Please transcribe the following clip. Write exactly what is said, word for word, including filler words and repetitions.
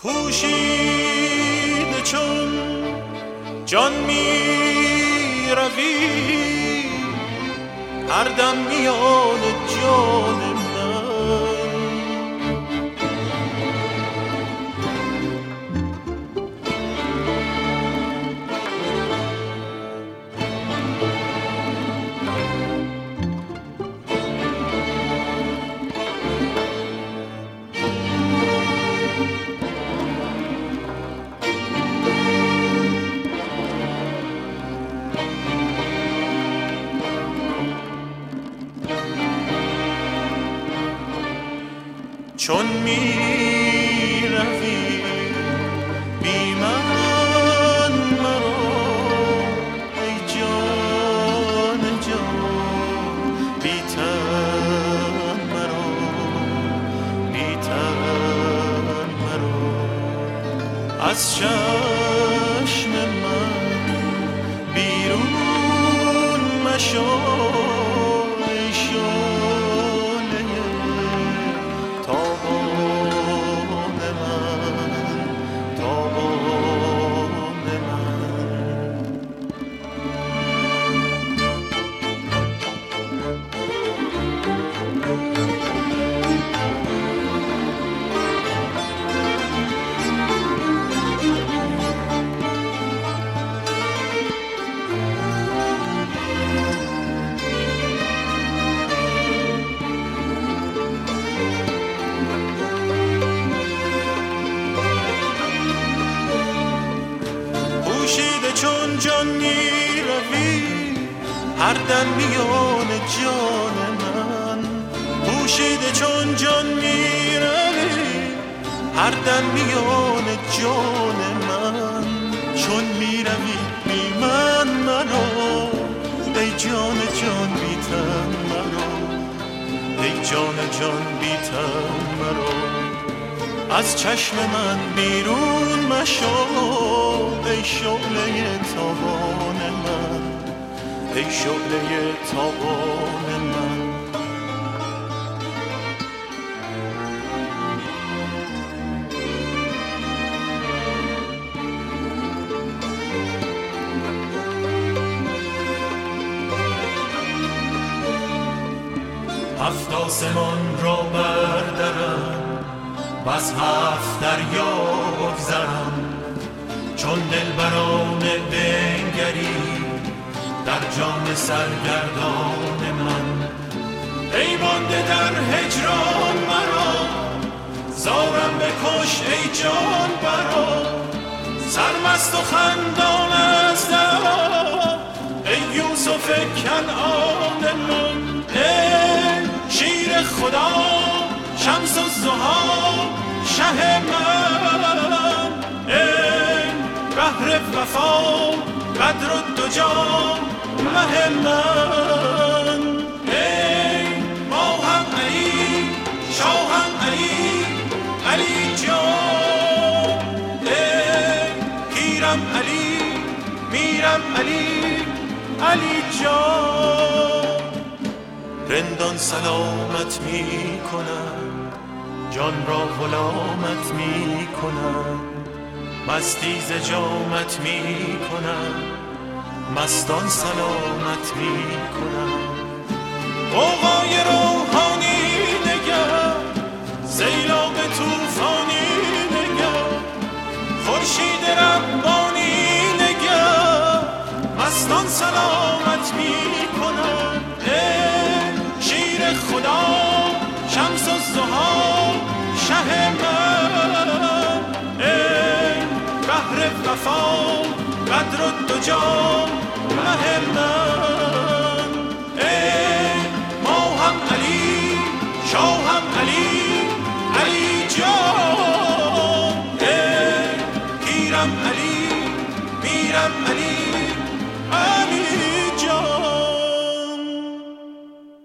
پوشیده چون جان می روی هر دم میان جان من. چون می روی بی من مرا ای جان جان بی تن مرا بی تن مرا از چشم من بیرون مشو ای شعله تابان من تابان من. چون جان می روی هر دم میان جان من. پوشیده چون جان می روی هر دم میان جان من. چون می روی بی من مرا ای جان جان بی تن مرا ای جان جان بی تن مرا از چشم من بیرون مشو ای شعله تابان من ای شعله تابان من. هفت آسمان را بردرم بس هفت دریا بگذرم چون دلبران بنگری در جان سرگردان من. ای مانده در هجران مرا زارم بکش ای جان برا سرمست و خندان از در ای یوسف کنعان من. ای شیر خدا شمس الضحی شه من. ای بحر وفا بدر الدجا مه من. ای ماهم علی شاهم علی علی جان. ای پیرم علی میرم علی علی جان. رندان سلامت می کنم جان را غلامت می کنم مستی ز جامت می کنم مستان سلامت می کنم. غوغای روحانی نگر سیلاب طوفانی نگر خورشید ربانی نگر مستان سلامت می کنم. شیر خدا شمس الضحی شه من. ای بحر وفا بدر الدجا مه من.